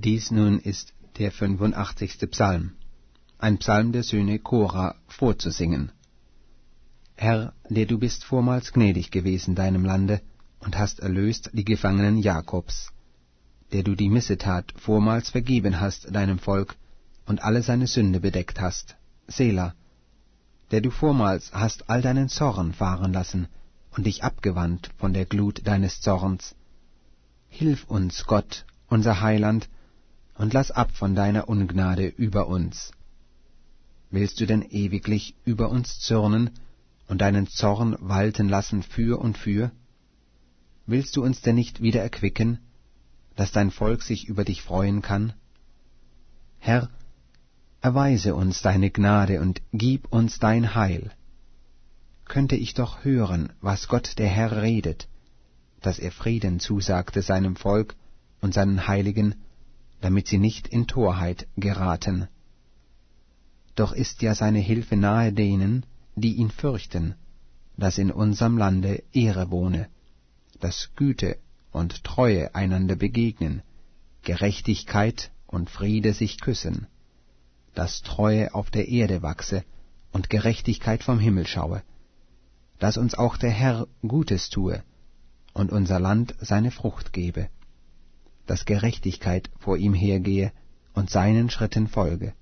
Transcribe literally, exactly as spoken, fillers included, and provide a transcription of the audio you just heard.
Dies nun ist der fünfundachtzigste Psalm, ein Psalm der Söhne Kora, vorzusingen. Herr, der du bist vormals gnädig gewesen deinem Lande und hast erlöst die Gefangenen Jakobs, der du die Missetat vormals vergeben hast deinem Volk und alle seine Sünde bedeckt hast, Sela, der du vormals hast all deinen Zorn fahren lassen und dich abgewandt von der Glut deines Zorns. Hilf uns, Gott, unser Heiland, und lass ab von deiner Ungnade über uns. Willst du denn ewiglich über uns zürnen und deinen Zorn walten lassen für und für? Willst du uns denn nicht wieder erquicken, dass dein Volk sich über dich freuen kann? Herr, erweise uns deine Gnade und gib uns dein Heil. Könnte ich doch hören, was Gott der Herr redet, dass er Frieden zusagte seinem Volk und seinen Heiligen, damit sie nicht in Torheit geraten. Doch ist ja seine Hilfe nahe denen, die ihn fürchten, dass in unserem Lande Ehre wohne, dass Güte und Treue einander begegnen, Gerechtigkeit und Friede sich küssen, dass Treue auf der Erde wachse und Gerechtigkeit vom Himmel schaue, dass uns auch der Herr Gutes tue und unser Land seine Frucht gebe, dass Gerechtigkeit vor ihm hergehe und seinen Schritten folge,